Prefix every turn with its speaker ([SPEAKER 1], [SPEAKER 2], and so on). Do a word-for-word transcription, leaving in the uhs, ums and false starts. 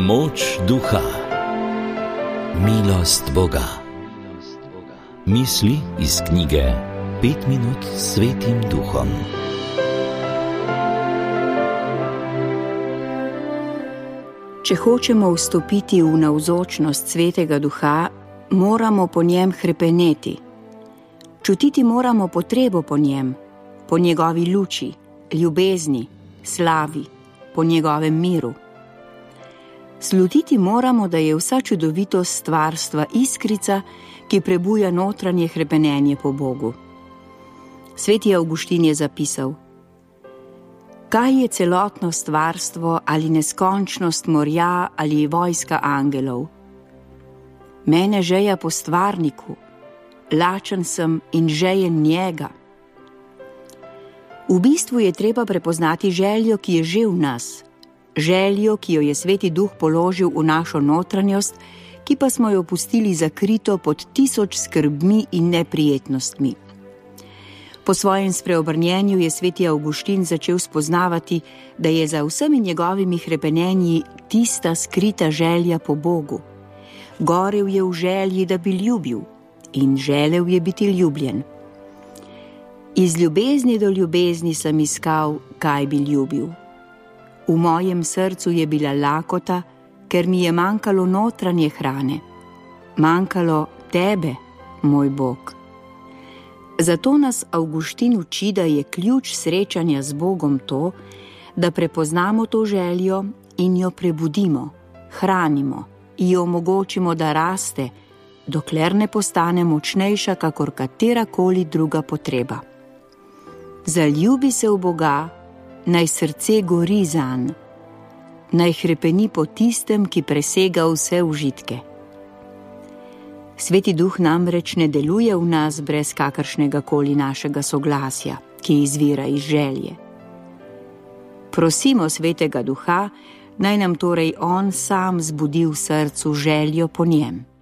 [SPEAKER 1] Moč duha, milost Boga. Misli iz knjige Pet minut s Svetim Duhom.
[SPEAKER 2] Če hočemo vstopiti v navzočnost Svetega Duha, moramo po njem hrepeneti. Čutiti moramo potrebo po njem, po njegovi luči, ljubezni, slavi, po njegovem miru. Slutiti moramo, da je vsa čudovitost stvarstva iskrica, ki prebuja notranje hrepenenje po Bogu. Sveti Avguštin je zapisal: kaj je celotno stvarstvo ali neskončnost morja ali vojska angelov? Mene žeja po stvarniku, lačen sem in žejen njega. V bistvu je treba prepoznati željo, ki je že v nas, željo, ki jo je Sveti Duh položil v našo notranjost, ki pa smo jo pustili zakrito pod tisoč skrbmi in neprijetnostmi. Po svojem spreobrnjenju je Sveti Avguštin začel spoznavati, da je za vsemi njegovimi hrepenenji tista skrita želja po Bogu. Gorel je v želji, da bi ljubil, in želel je biti ljubljen. Iz ljubezni do ljubezni sem iskal, kaj bi ljubil. V mojem srcu je bila lakota, ker mi je manjkalo notranje hrane. Manjkalo tebe, moj Bog. Zato nas Avguštin uči, da je ključ srečanja z Bogom to, da prepoznamo to željo in jo prebudimo, hranimo in jo omogočimo, da raste, dokler ne postane močnejša kakor katerakoli druga potreba. Zaljubi se v Boga, naj srce gori zanj, naj hrepeni po tistem, ki presega vse užitke. Sveti Duh namreč ne deluje v nas brez kakršnega koli našega soglasja, ki izvira iz želje. Prosimo Svetega Duha, naj nam torej On sam zbudi v srcu željo po njem.